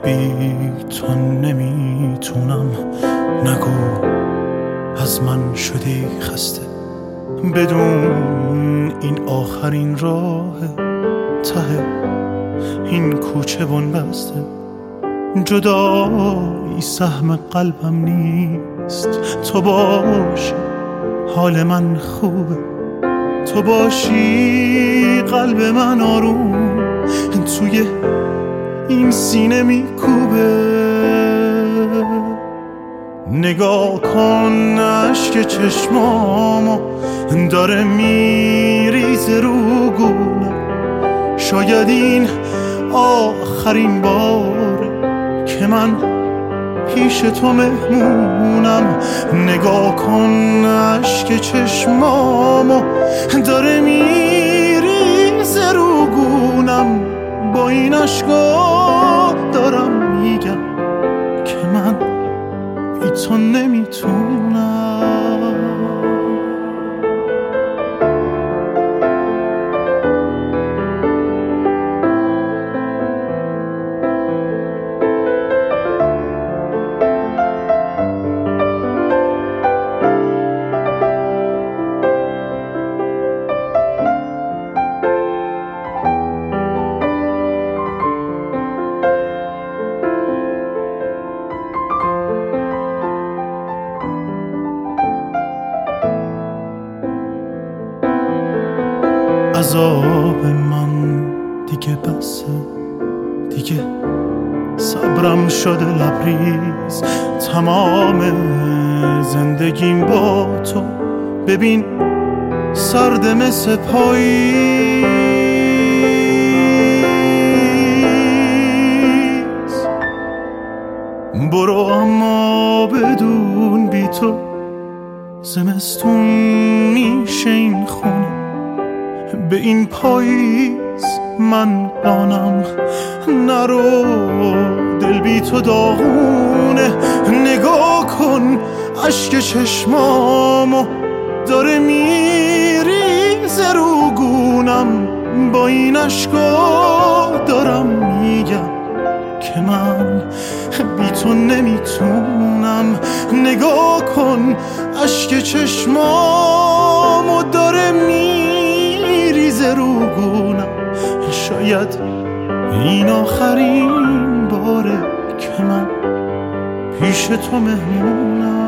بی تو نمیتونم. نگو از من شدی خسته، بدون این آخرین راه ته این کوچه بنبسته. جدایی سهم قلبم نیست، تو باشی حال من خوبه، تو باشی قلب من آروم توی این سینه میکوبه. نگاه کن اشک چشمامو داره میریزه رو گونه، شاید این آخرین باره که من پیش تو مهمونم. نگاه کن اشک چشمامو داره میریزه رو گونم، با این اشکا دارم میگم که من بی تو نمیتونم. عذاب من دیگه بسه، دیگه صبرم شده لبریز. تمام زندگیم با تو ببین سرد مثل پاییز. برو اما بدون بی تو زمستون میشه این خونه، به این پاییز من قانم. نرو دل بی تو داغونه، نگاه کن اشک چشمامو داره میریزه رو گونم، با این اشکا دارم میگم که من بی تو نمیتونم. نگاه کن اشک چشمامو داره میریزه رو گونم، شاید این آخرین باره که من پیش تو مهمونم.